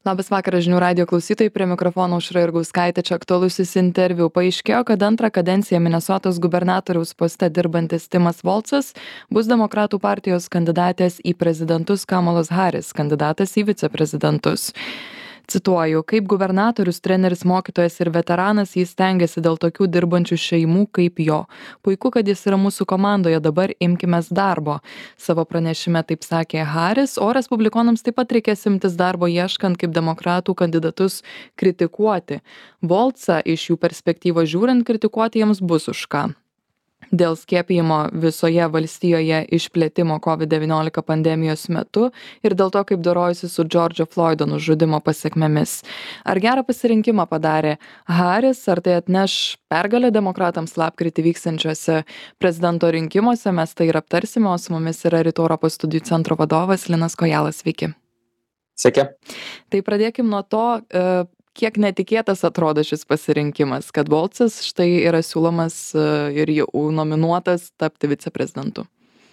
Labas vakaras žinių radijo klausytojai, prie mikrofono Aušra Jurgauskaitė, čia aktualusis interviu. Paaiškėjo, kad antrą kadenciją Minesotos gubernatoriaus poste dirbantis Timas Volcas bus Demokratų partijos kandidatės į prezidentus Kamalos Haris, kandidatas į viceprezidentus. Cituoju, kaip gubernatorius, treneris, mokytojas ir veteranas jis stengiasi dėl tokių dirbančių šeimų kaip jo. Puiku, kad jis yra mūsų komandoje, dabar imkimės darbo. Savo pranešime taip sakė Haris, o respublikonams taip pat reikės imtis darbo ieškant kaip demokratų kandidatus kritikuoti. Volcą iš jų perspektyvos žiūrint, kritikuoti jiems bus už ką. Dėl skiepijimo visoje valstijoje išplėtimo COVID-19 pandemijos metu ir dėl to, kaip dorojosi su Džordžo Floydo nužudimo pasekmėmis. Ar gerą pasirinkimą padarė Haris, ar tai atneš pergalę demokratams lapkritį vyksiančiuose prezidento rinkimuose, mes tai ir aptarsime, o su mumis yra Rytų Europos studijų centro vadovas Linas Kojalas. Sveiki. Sveiki. Tai pradėkim nuo to, kiek netikėtas atrodo šis pasirinkimas, kad Volcas štai yra siūlomas ir jau nominuotas tapti viceprezidentu.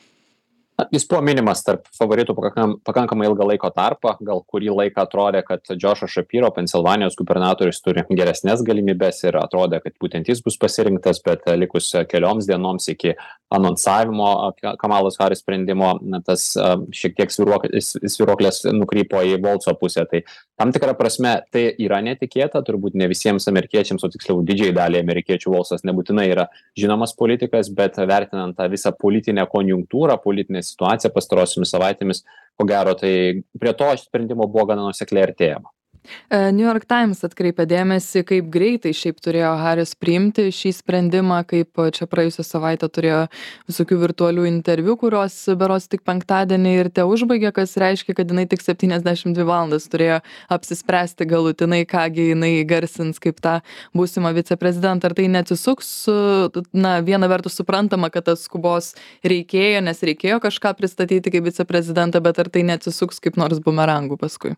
Jis buvo minimas tarp favoritų pakankamai ilgą laiko tarpą, gal kurį laiką atrodė, kad Džošas Šapiro, Pensilvanijos gubernatorius, turi geresnės galimybės ir atrodė, kad būtent jis bus pasirinktas, bet likus kelioms dienoms iki anonsavimo Kamalos Haris sprendimo, tas šiek tiek svyruoklės nukrypo į Volco pusę. Tai tam tikrą prasme tai yra netikėta, turbūt ne visiems amerikiečiams, o tiksliau didžiai daliai amerikiečių Volcas nebūtinai yra žinomas politikas, bet vertinant tą visą politinę konjunktūrą, politinę situaciją pastarosiomis savaitėmis, ko gero, tai prie to sprendimo buvo gana nuosekliai artėjama. New York Times atkreipė dėmesį, kaip greitai šiaip turėjo Haris priimti šį sprendimą, kaip čia praėjusią savaitę turėjo visokių virtualių interviu, kurios berods tik penktadienį ir te užbaigė, kas reiškia, kad jinai tik 72 valandas turėjo apsispręsti galutinai, kągi jinai garsins kaip tą būsimą viceprezidentą. Ar tai neatsisuks, viena vertus suprantama, kad tas skubos reikėjo, nes reikėjo kažką pristatyti kaip viceprezidentą, bet ar tai neatsisuks kaip nors bumerangų paskui?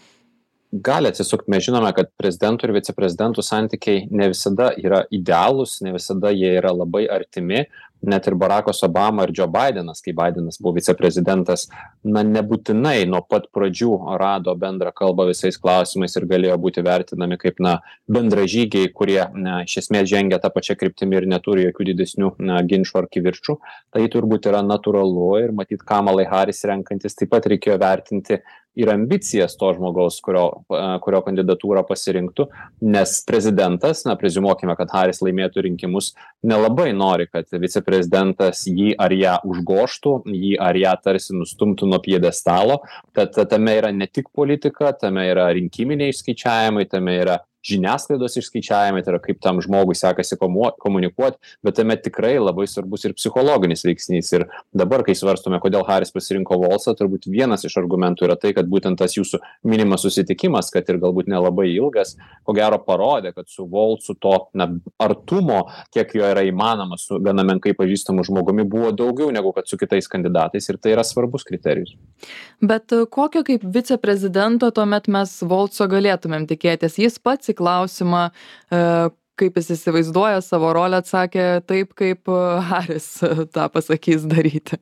Gali atsisukti. Mes žinome, kad prezidentų ir viceprezidentų santykiai ne visada yra idealūs, ne visada jie yra labai artimi. Net ir Barackas Obama ir Joe Bidenas, kai Bidenas buvo viceprezidentas, nebūtinai nuo pat pradžių rado bendrą kalbą visais klausimais ir galėjo būti vertinami kaip bendražygiai, kurie iš esmės žengia tą pačią kryptimį ir neturi jokių didesnių ginčų ar kivirčų. Tai turbūt yra natūralu ir matyt Kamalai Haris renkantis taip pat reikėjo vertinti ir ambicijas to žmogaus, kurio kandidatūrą pasirinktų, nes prezidentas, preziumuokime, kad Haris laimėtų rinkimus, nelabai nori, kad viceprezidentas jį ar ją užgožtų, jį ar ją tarsi nustumtų nuo pjedestalo, kad tame yra ne tik politika, tame yra rinkiminiai išskaičiavimai, tame yra žiniasklaidos išskaičiavimai, tai yra kaip tam žmogui sekasi komunikuoti, bet tame tikrai labai svarbus ir psichologinis veiksnys. Ir dabar, kai svarstome, kodėl Haris pasirinko Volcą, turbūt vienas iš argumentų yra tai, kad būtent tas jūsų minimas susitikimas, kad ir galbūt nelabai ilgas, ko gero parodė, kad su Volcu to artumo, kiek jo yra įmanoma su gana menkai pažįstamu žmogumi, buvo daugiau negu kad su kitais kandidatais ir tai yra svarbus kriterijus. Bet kokio kaip viceprezidento tuomet mes Volco galėtumėm tikėtis? Jis pats į klausimą, kaip jis įsivaizduoja savo rolę, atsakė taip, kaip Haris tą pasakys daryti.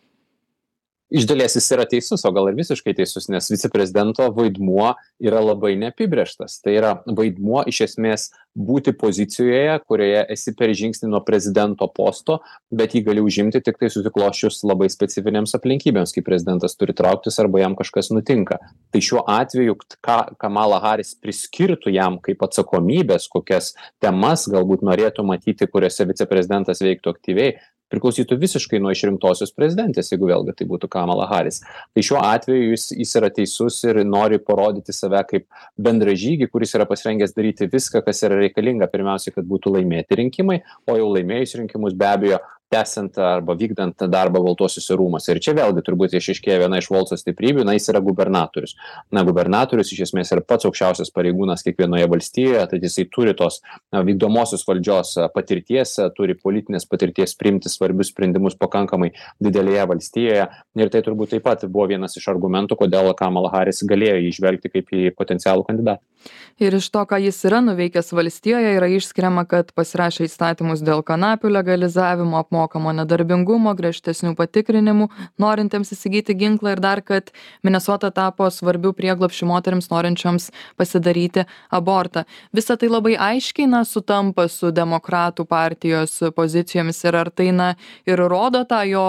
Iš dalies jis yra teisus, o gal ir visiškai teisus, nes viceprezidento vaidmuo yra labai neapibrėžtas. Tai yra vaidmuo iš esmės būti pozicijoje, kurioje esi per žingsnį nuo prezidento posto, bet jį gali užimti tik tai susiklošius labai specifinėms aplinkybėms, kai prezidentas turi trauktis arba jam kažkas nutinka. Tai šiuo atveju, ką Kamala Haris priskirtų jam kaip atsakomybės, kokias temas galbūt norėtų matyti, kuriuose viceprezidentas veiktų aktyviai, priklausytų visiškai nuo išrinktosios prezidentės, jeigu vėlgi tai būtų Kamala Haris. Tai šiuo atveju jis yra teisus ir nori parodyti save kaip bendražygį, kuris yra pasirengęs daryti viską, kas yra reikalinga, pirmiausia, kad būtų laimėti rinkimai, o jau laimėjus rinkimus be abejo tęsiant arba vykdant darbą Baltuosiuose rūmuose. Ir čia vėlgi turbūt išaiškėja viena iš Volco stiprybių, jis yra gubernatorius. Gubernatorius iš esmės yra pats aukščiausias pareigūnas kiekvienoje valstijoje, tai jisai turi tos vykdomosios valdžios patirties, turi politinės patirties priimti svarbius sprendimus pakankamai didelėje valstijoje. Ir tai turbūt taip pat buvo vienas iš argumentų, kodėl Kamala Haris galėjo įžvelgti kaip į potencialų kandidatą. Ir iš to, ką jis yra nuveikęs valstijoje, yra išskiriama, kad pasirašė įstatymus dėl kanapių legalizavimo, apmokamo nedarbingumo, griežtesnių patikrinimų, norintiems įsigyti ginklą ir dar, kad Minesota tapo svarbių prieglobsčių moteriams norinčioms pasidaryti abortą. Visa tai labai aiškiai sutampa su demokratų partijos pozicijomis ir ar tai ir rodo tą jo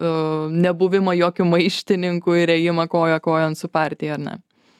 nebuvimą jokių maištininkų ir ėjimą koja kojon su partija, ar ne?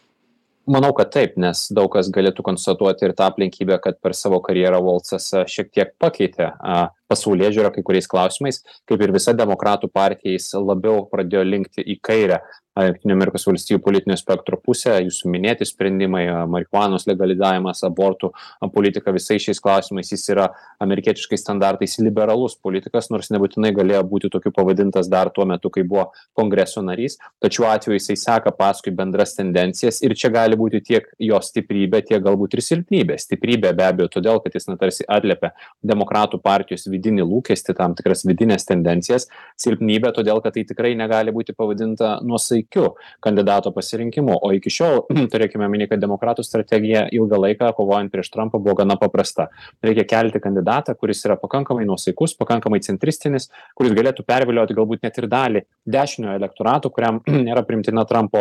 Manau, kad taip, nes daug kas galėtų konstatuoti ir tą aplinkybę, kad per savo karjerą Voltsas šiek tiek pakeitė pasaulėžiūrą kai kuriais klausimais, kaip ir visa demokratų partija, jis labiau pradėjo linkti į kairę Jungtinių Amerikos valstijų politinio spektro pusę, jūsų minėti sprendimai, marihuanos legalizavimas, abortų politika, visais šiais klausimais jis yra amerikietiškais standartais liberalus politikas, nors nebūtinai galėjo būti tokiu pavadintas dar tuo metu, kai buvo kongreso narys, tačiau atveju jisai seka paskui bendras tendencijas ir čia gali būti tiek jo stiprybė, tiek galbūt ir silpnybė. Stiprybė be abejo todėl, kad jis tarsi atliepia demokratų partijos vidinį lūkestį, tam tikras vidinės tendencijas, silpnybė todėl, kad tai tikrai negali būti pavadinta nuosaikiu kandidato pasirinkimu, o iki šiol turėkime minėti, kad demokratų strategija ilgą laiką kovojant prieš Trumpą buvo gana paprasta. Reikia kelti kandidatą, kuris yra pakankamai nuosaikus, pakankamai centristinis, kuris galėtų pervilioti galbūt net ir dalį dešiniojo elektorato, kuriam nėra primtina Trumpo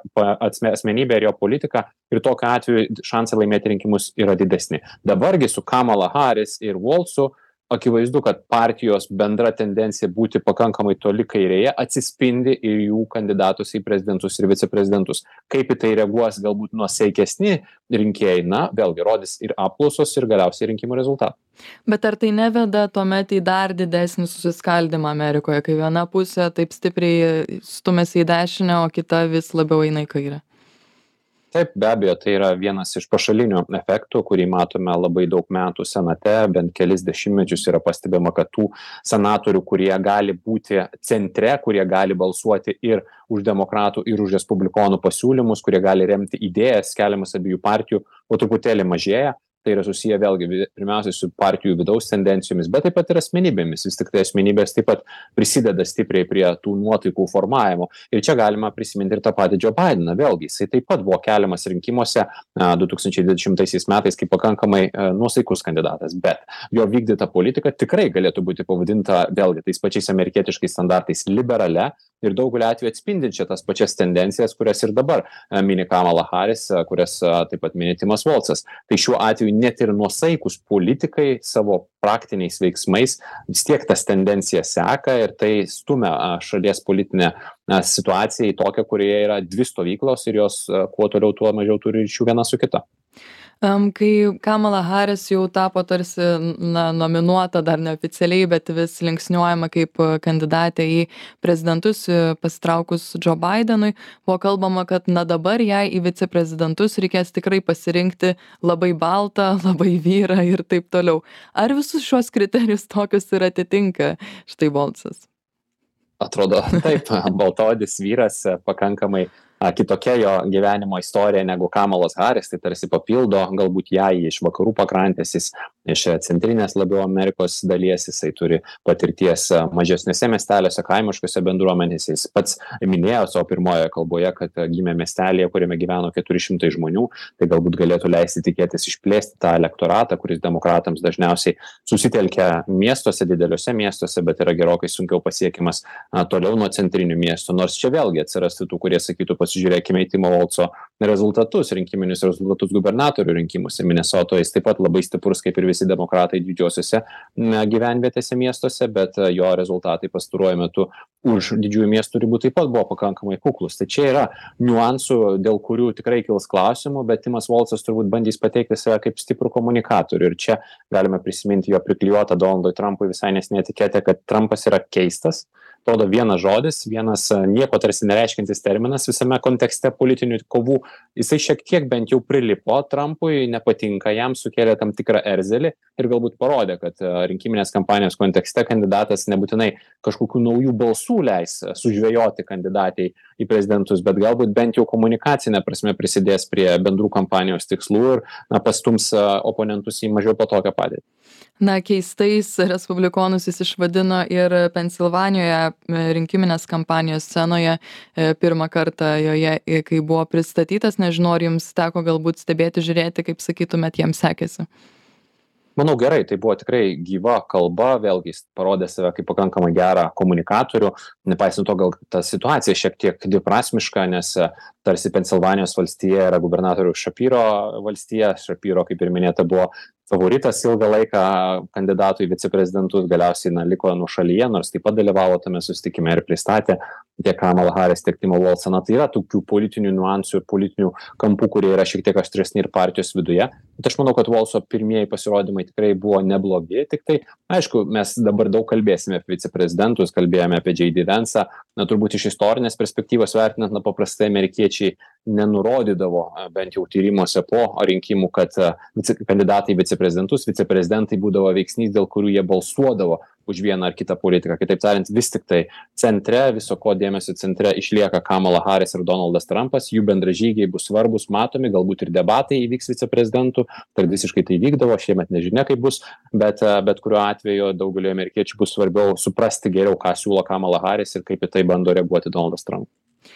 asmenybė ir jo politika, ir tokiu atveju šansai laimėti rinkimus yra didesni. Dabargi su Kamala Harris ir Voltsu akivaizdu, kad partijos bendra tendencija būti pakankamai toli kairėje atsispindi ir jų kandidatus į prezidentus ir viceprezidentus. Kaip į tai reaguos galbūt nuosaikesni rinkėjai, vėlgi rodys ir apklausos ir galiausiai rinkimų rezultatai. Bet ar tai neveda tuomet į dar didesnį susiskaldymą Amerikoje, kai viena pusė taip stipriai stumėsi į dešinę, o kita vis labiau eina į kairę? Taip, be abejo, tai yra vienas iš pašalinių efektų, kurį matome labai daug metų senate, bent kelis dešimtmečius yra pastebima, kad tų senatorių, kurie gali būti centre, kurie gali balsuoti ir už demokratų, ir už respublikonų pasiūlymus, kurie gali remti idėjas keliamas abiejų partijų, po truputėlį mažėja. Tai yra susiję vėlgi pirmiausiai su partijų vidaus tendencijomis, bet taip pat ir asmenybėmis. Vis tik tai asmenybės taip pat prisideda stipriai prie tų nuotaikų formavimo. Ir čia galima prisiminti ir tą patį Joe Bideną. Vėlgi, jisai taip pat buvo keliamas rinkimuose 2020 metais kaip pakankamai nuosaikus kandidatas, bet jo vykdyta politika tikrai galėtų būti pavadinta vėlgi tais pačiais amerikietiškais standartais liberale ir daugelį atvejų atspindinčia tas pačias tendencijas, kurias ir dabar mini Kamala Harris, kurias taip pat mini Timas Voltsas. Tai šiuo atveju net ir nuosaikus politikai savo praktiniais veiksmais vis tiek tas tendencijas seka ir tai stumia šalies politinę situaciją į tokią, kurioje yra dvi stovyklos ir jos kuo toliau, tuo mažiau turi ryšių viena su kita. Kai Kamala Harris jau tapo tarsi nominuota, dar neoficialiai, bet vis linksniuojama kaip kandidatė į prezidentus pasitraukus Joe Bidenui, buvo kalbama, kad dabar jai į viceprezidentus reikės tikrai pasirinkti labai baltą, labai vyrą ir taip toliau. Ar visus šios kriterijus tokius ir atitinka štai Voltsas? Atrodo, taip, baltaodis vyras pakankamai kitokia jo gyvenimo istorija negu Kamalos Harris, tai tarsi papildo galbūt ją iš vakarų pakrantės, jis iš centrinės labiau Amerikos dalies, jisai turi patirties mažesnėse miesteliuose, kaimiškose bendruomenėse, jis pats minėjo savo pirmojoje kalboje, kad gimė miestelėje, kuriame gyveno 400 žmonių, tai galbūt galėtų leisti tikėtis išplėsti tą elektoratą, kuris demokratams dažniausiai susitelkia miestuose, dideliuose miestuose, bet yra gerokai sunkiau pasiekimas toliau nuo centrinių miestų, nors čia vėlgi atsirastų tų, kurie sakytų, pasižiūrėkime į Timo Voltso rezultatus, rinkiminius rezultatus gubernatorių rinkimuose. Minesotoje jis taip pat labai stiprus, kaip ir visi demokratai didžiosiuose gyvenvietėse miestuose, bet jo rezultatai pastaruoju metu už didžiųjų miestų ribų taip pat buvo pakankamai kuklus. Tai čia yra niuansų, dėl kurių tikrai kils klausimų, bet Timas Voltsas turbūt bandys pateikti save kaip stiprų komunikatorių. Ir čia galime prisiminti jo priklijuotą Donaldui Trumpui visai nesnį etiketę, kad Trumpas yra keistas. Atrodo vienas žodis, vienas nieko tarsi nereiškintis terminas visame kontekste politinių kovų. Jisai šiek tiek bent jau prilipo Trumpui, nepatinka jam, sukėlė tam tikrą erzelį, ir galbūt parodė, kad rinkiminės kampanijos kontekste kandidatas nebūtinai kažkokių naujų balsų leis sužvejoti kandidatai į prezidentus, bet galbūt bent jau komunikacinė prasme prisidės prie bendrų kampanijos tikslų ir pastums oponentus į mažiau patogią padėtį. Na, keistais respublikonus jis išvadino ir Pensilvanijoje rinkiminės kampanijos scenoje pirmą kartą joje, kai buvo pristatytas. Nežinau, ar jums teko galbūt stebėti, žiūrėti, kaip sakytumėt, jiems sekėsi. Manau, gerai, tai buvo tikrai gyva kalba, vėlgi jis parodė save kaip pakankamai gerą komunikatorių, nepaisant to, gal ta situacija šiek tiek dviprasmiška, nes tarsi Pensilvanijos valstija yra gubernatoriaus Šapyro valstija, Šapyro, kaip ir minėta, buvo favoritas ilgą laiką kandidatų į viceprezidentus, galiausiai liko nuošalyje, nors taip pat dalyvavo tame susitikime ir pristatė tiek Kamala Harris, tiek Timo Wolfsoną. Tai yra tokių politinių niuansų ir politinių kampų, kurie yra šiek tiek aštresni ir partijos viduje. Bet aš manau, kad Wolfso pirmieji pasirodymai tikrai buvo neblogi, tik tai, aišku, mes dabar daug kalbėsime apie viceprezidentus, kalbėjome apie J.D. Vance'ą, turbūt iš istorinės perspektyvos vertinant, paprastai amerikiečiai nenurodydavo, bent jau tyrimuose po rinkimų, kad kandidatai į viceprezidentus, viceprezidentai būdavo veiksnys, dėl kurių jie balsuodavo už vieną ar kitą politiką. Kitaip tariant, vis tik tai centre, viso ko dėmesio centre išlieka Kamala Harris ir Donaldas Trumpas, jų bendražygiai bus svarbus, matomi, galbūt ir debatai įvyks viceprezidentų, tradiciškai tai vykdavo, šiemet nežinia kaip bus, bet kuriuo atveju daugelio amerikiečių bus svarbiau suprasti geriau, ką siūlo Kamala Harris ir kaip į tai bando reaguoti Donaldas Trumpas.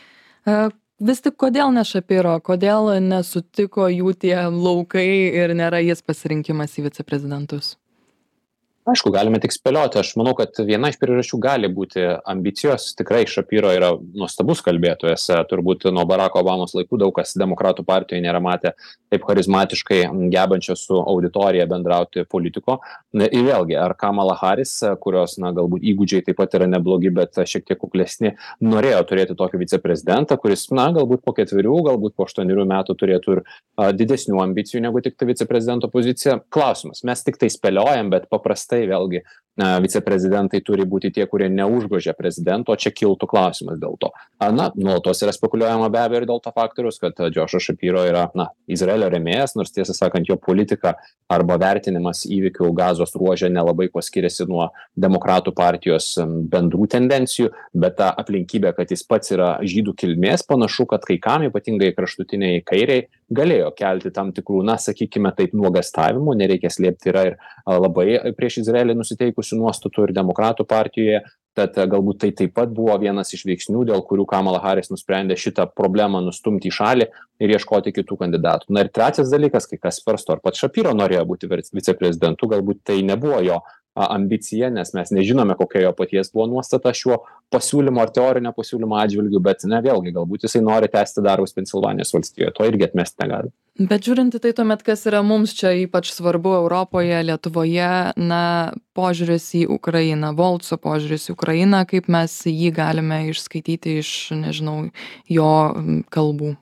Vis tik kodėl ne Šapiro, kodėl nesutiko jų tie laukai ir nėra jis pasirinkimas į viceprezidentus? Aišku, galime tik spėlioti. Aš manau, kad viena iš priežasčių gali būti ambicijos. Tikrai Šapiro yra nuostabus kalbėtojas. Turbūt nuo Baracko Obamos laikų daug kas demokratų partijoje nėra matę taip charizmatiškai gebančio su auditorija bendrauti politiko. Ir vėlgi, ar Kamala Harris, kurios galbūt įgūdžiai taip pat yra neblogi, bet šiek tiek kuklesni, norėjo turėti tokį viceprezidentą, kuris galbūt po 4, galbūt po 8 metų turėtų ir didesnių ambicijų negu tik tai viceprezidento pozicija. Klausimas, mes tik tai spėliojam, bet paprastai vėlgi viceprezidentai turi būti tie, kurie neužgožia prezidento, čia kiltų klausimas dėl to. Nuolatos yra spekuliuojama be abejo ir dėl to faktorius, kad Džošas Šapiro yra Izraelio rėmėjas, nors tiesą sakant, jo politika arba vertinimas įvykių Gazos ruože nelabai kuo skiriasi nuo demokratų partijos bendrų tendencijų, bet ta aplinkybė, kad jis pats yra žydų kilmės, panašu, kad kai kam, ypatingai kraštutiniai kairiai, galėjo kelti tam tikrų, sakykime taip, nuogastavimų, nereikia slėpti, yra ir labai prieš Izraelį nusiteikusių nuostatų ir demokratų partijoje, tad galbūt tai taip pat buvo vienas iš veiksnių, dėl kurių Kamala Harris nusprendė šitą problemą nustumti į šalį ir ieškoti kitų kandidatų. Ir trečias dalykas, kai kas svarsto, ar pats Šapiro norėjo būti viceprezidentu, galbūt tai nebuvo jo ambicija, nes mes nežinome, kokia jo paties buvo nuostata šiuo pasiūlymo ar teorinio pasiūlymo atžvilgiu, bet vėlgi, galbūt jisai nori tęsti darbus Pensilvanijos valstijoje, to irgi atmesti negali. Bet žiūrint į tai tuomet, kas yra mums čia ypač svarbu Europoje, Lietuvoje, požiūris į Ukrainą, Volco požiūris į Ukrainą, kaip mes jį galime išskaityti iš, jo kalbų.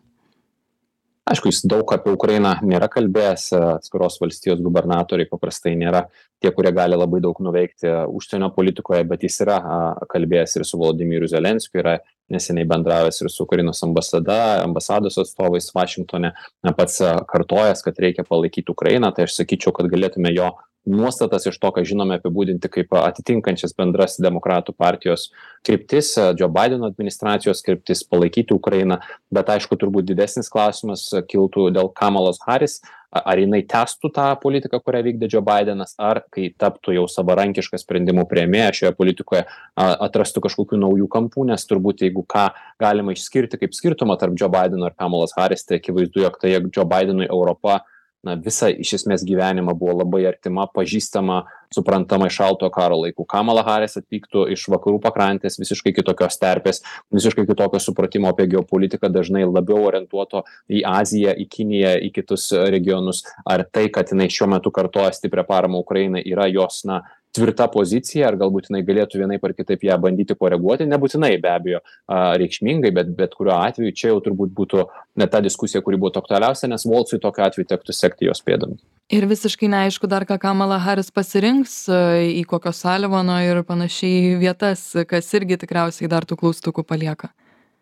Aišku, jis daug apie Ukrainą nėra kalbėjęs, atskiros valstijos gubernatoriai paprastai nėra tie, kurie gali labai daug nuveikti užsienio politikoje, bet jis yra kalbėjęs ir su Volodymyru Zelenskiu, yra neseniai bendravęs ir su Ukrainos ambasados atstovais Vašingtone, pats kartojęs, kad reikia palaikyti Ukrainą, tai aš sakyčiau, kad galėtume jo nuostatas iš to, ką žinome, apibūdinti kaip atitinkančias bendras demokratų partijos kryptis, Joe Bideno administracijos kryptis palaikyti Ukrainą, bet aišku, turbūt didesnis klausimas kiltų dėl Kamalos Harris, ar jinai tęstų tą politiką, kurią vykdė Joe Bidenas, ar kai taptų jau savarankišką sprendimų priėmėja šioje politikoje, atrastų kažkokių naujų kampų, nes turbūt jeigu ką galima išskirti kaip skirtumą tarp Joe Bideno ir Kamalos Harris, tai akivaizdu, jog tai Joe Bidenui Europa visą iš esmės gyvenimą buvo labai artima, pažįstama, suprantama iš šaltojo karo laikų. Kamala Harris atvyktų iš vakarų pakrantės, visiškai kitokios terpės, visiškai kitokio supratimo apie geopolitiką, dažnai labiau orientuoto į Aziją, į Kiniją, į kitus regionus. Ar tai, kad jinai šiuo metu kartoja stiprią paramą Ukrainai, yra jos tvirta pozicija, ar galbūt jinai galėtų vienaip ar kitaip ją bandyti koreguoti, nebūtinai be abejo reikšmingai, bet kuriuo atveju čia jau turbūt būtų ta diskusija, kuri būtų aktualiausia, nes Volcui tokiu atveju tektų sekti jos pėdomis. Ir visiškai neaišku dar, ką Kamala Harris pasirinks, į kokio Salivano ir panašiai vietas, kas irgi tikriausiai dar tų klaustukų palieka.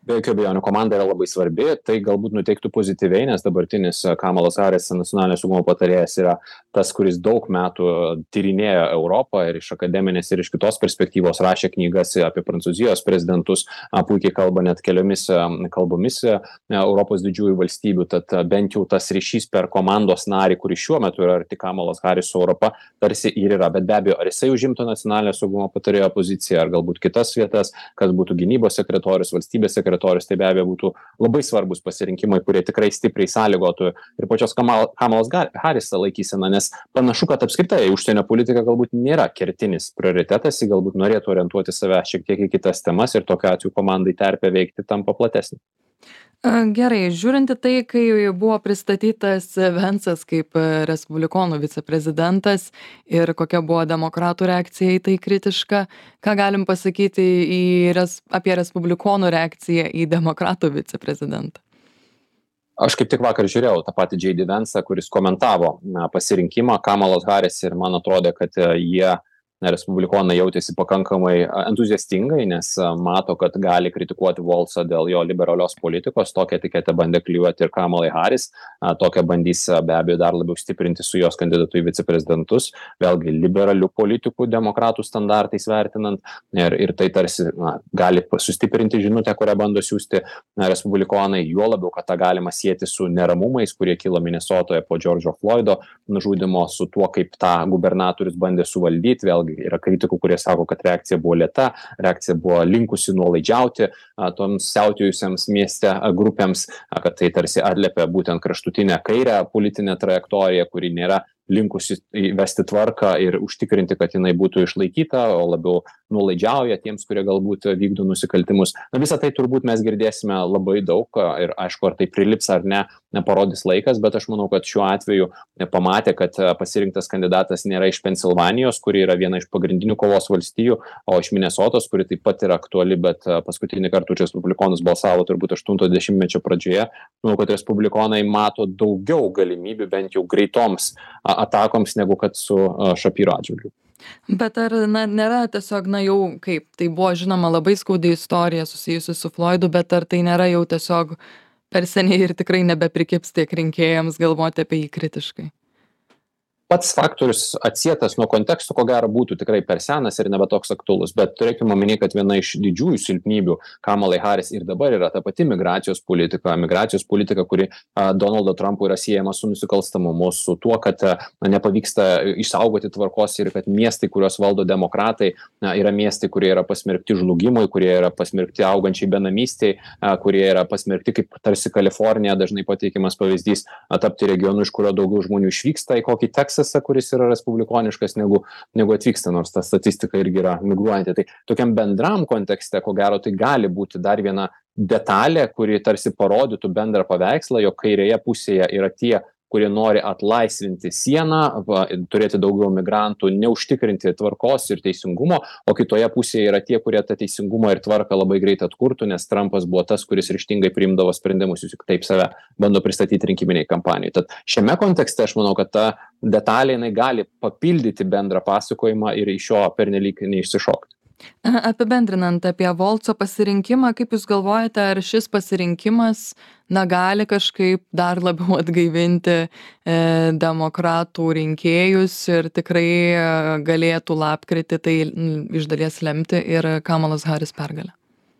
Be jokių abejonių, komanda yra labai svarbi, tai galbūt nuteiktų pozityviai, nes dabartinis Kamalas Haris, nacionalinio saugumo patarėjas, yra tas, kuris daug metų tyrinėjo Europą ir iš akademinės ir iš kitos perspektyvos rašė knygas apie Prancūzijos prezidentus, puikiai kalba net keliomis kalbomis Europos didžiųjų valstybių, tad bent jau tas ryšys per komandos narį, kuris šiuo metu yra arti Kamalos Haris su Europa, tarsi ir yra. Bet be abejo, ar jisai užimtų nacionalinio saugumo patarėjo poziciją, ar galbūt kitas vietas, kas būtų gynybos sekretorius, valstybės sekretorius, tai be abejo būtų labai svarbus pasirinkimai, kurie tikrai stipriai sąlygotų ir pačios Kamalos Haris laikyseną, nes panašu, kad apskritai užsienio politika galbūt nėra kertinis prioritetas, ji galbūt norėtų orientuoti save šiek tiek į kitas temas ir tokiu atveju komandai terpė veikti tampa platesnė. Gerai, žiūrint į tai, kai buvo pristatytas Vencas kaip respublikonų viceprezidentas ir kokia buvo demokratų reakcija į tai kritiška, ką galim pasakyti apie respublikonų reakciją į demokratų viceprezidentą? Aš kaip tik vakar žiūrėjau tą patį J.D. Vance'ą, kuris komentavo pasirinkimą Kamalos Haris ir man atrodė, kad jie respublikonai jautėsi pakankamai entuziastingai, nes mato, kad gali kritikuoti Voltsą dėl jo liberalios politikos. Tokią etiketę bandė klijuoti ir Kamalai Haris, tokią bandys be abejo dar labiau stiprinti su jos kandidatu į viceprezidentus, vėlgi liberalių politikų demokratų standartais vertinant, ir tai tarsi gali sustiprinti žinutę, kurią bando siūsti respublikonai, juo labiau, kad tą galima sieti su neramumais, kurie kilo Minesotoje po George'o Floydo nužudimo, su tuo, kaip tą gubernatorius bandė suvaldyti. Vėlgi yra kritikų, kurie sako, kad reakcija buvo lėta, reakcija buvo linkusi nuolaidžiauti toms siautėjusiems mieste grupėms, kad tai tarsi atliepia būtent kraštutinę kairę politinę trajektoriją, kuri nėra linkusi įvesti tvarką ir užtikrinti, kad jinai būtų išlaikyta, o labiau nuolaidžiauja tiems, kurie galbūt vykdo nusikaltimus. Visą tai turbūt mes girdėsime labai daug ir aišku, ar tai prilips ar ne, neparodys laikas, bet aš manau, kad šiuo atveju pamatė, kad pasirinktas kandidatas nėra iš Pensilvanijos, kuri yra viena iš pagrindinių kovos valstijų, o iš Minesotos, kuri taip pat yra aktuali, bet paskutinį kartą už respublikonus balsavo turbūt 80-mečio pradžioje. Manau, kad respublikonai mato daugiau galimybių bent jau greitoms atakoms negu kad su Šapyro atžvilgiu. Bet ar nėra tiesiog, jau kaip, tai buvo žinoma labai skaudi istorija susijusi su Floydu, bet ar tai nėra jau tiesiog per seniai ir tikrai nebeprikibs tiek rinkėjams galvoti apie jį kritiškai? Pats faktorius atsietas nuo konteksto, ko gero, būtų tikrai per senas ir nebe toks aktualus, bet turėkime omeny, kad viena iš didžiųjų silpnybių Kamalai Haris ir dabar yra ta pati migracijos politika, kuri Donaldo Trumpo yra siejama su nusikalstamumu, su tuo, kad nepavyksta išsaugoti tvarkos ir kad miestai, kuriuos valdo demokratai, yra miestai, kurie yra pasmerkti žlugimui, kurie yra pasmerkti augančiai benamystei, kurie yra pasmerkti, kaip tarsi Kalifornija dažnai pateikiamas pavyzdys, tapti regionu, iš kurio daugiau žmonių išvyksta į kokį Teksasą, kuris yra respublikoniškas, negu atvyksta, nors ta statistika irgi yra migruojanti. Tai tokiam bendram kontekste, ko gero, tai gali būti dar viena detalė, kuri tarsi parodytų bendrą paveikslą, jog kairėje pusėje yra tie, kurie nori atlaisvinti sieną, turėti daugiau migrantų, neužtikrinti tvarkos ir teisingumo, o kitoje pusėje yra tie, kurie tą teisingumą ir tvarką labai greit atkurtų, nes Trumpas buvo tas, kuris ryžtingai priimdavo sprendimus, jis taip save bando pristatyti rinkiminiai kampanijai. Tad šiame kontekste aš manau, kad ta detalė jinai gali papildyti bendrą pasakojimą ir iš jo pernelyg neišsišokti. Apibendrinant apie Voltso pasirinkimą, kaip Jūs galvojate, ar šis pasirinkimas gali kažkaip dar labiau atgaivinti demokratų rinkėjus ir tikrai galėtų lapkritį tai iš dalies lemti ir Kamalos Haris pergalę?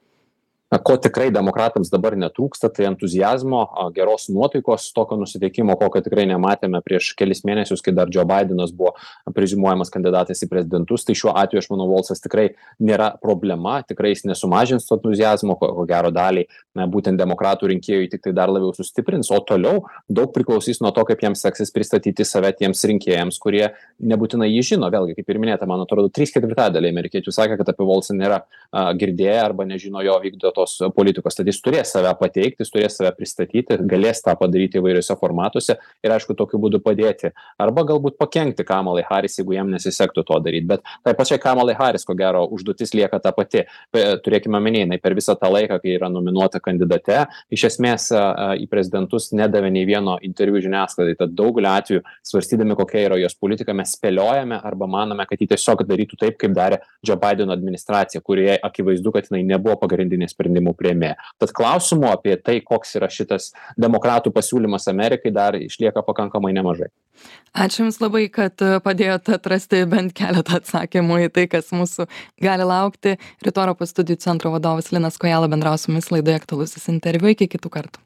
Ko tikrai demokratams dabar netrūksta, tai entuziazmo, geros nuotaikos, tokio nusiteikimo, kokio tikrai nematėme prieš kelis mėnesius, kai dar Joe Bidenas buvo preziumuojamas kandidatas į prezidentus. Tai šiuo atveju, aš manau, Voltsas tikrai nėra problema, tikrai jis nesumažins to entuziazmo, ko gero daliai būtent demokratų rinkėjų tik tai dar labiau sustiprins, o toliau daug priklausys nuo to, kaip jiems seksis pristatyti save tiems rinkėjams, kurie nebūtinai jį žino. Vėlgi, kaip ir minėta, man atrodo, 3/4 amerikiečių sakė, kad apie Voltsą nėra girdėję arba nežino jo vykdotos politikos. Tad jis turės save pateikti, jis turės save pristatyti, galės tą padaryti įvairiuose formatuose ir, aišku, tokiu būdu padėti. Arba galbūt pakenkti Kamalai Haris, jeigu jam nesisektų to daryti. Bet tai pačiai Kamalai Haris, ko gero, užduotis lieka ta pati. Turėkime omenyje, per visą tą laiką, kai yra nominuota kandidate, iš esmės į prezidentus nedavė nei vieno interviu žiniasklaidai. Tad daugeliu atveju, svarstydami, kokia yra jos politika, mes spėliojame arba manome, kad ji tiesiog darytų taip, kaip darė Joe Bideno administracija, kurioje akivaizdu, kad jinai nebuvo pagrindinė sprendimų sprendimų priėmėjai. Tad klausimų apie tai, koks yra šitas demokratų pasiūlymas Amerikai, dar išlieka pakankamai nemažai. Ačiū Jums labai, kad padėjote atrasti bent keletą atsakymų į tai, kas mūsų gali laukti. Ryto Europos studijų centro vadovas Linas Kojala bendravo su mumis laidoje Aktualusis interviu. Iki kitų kartų.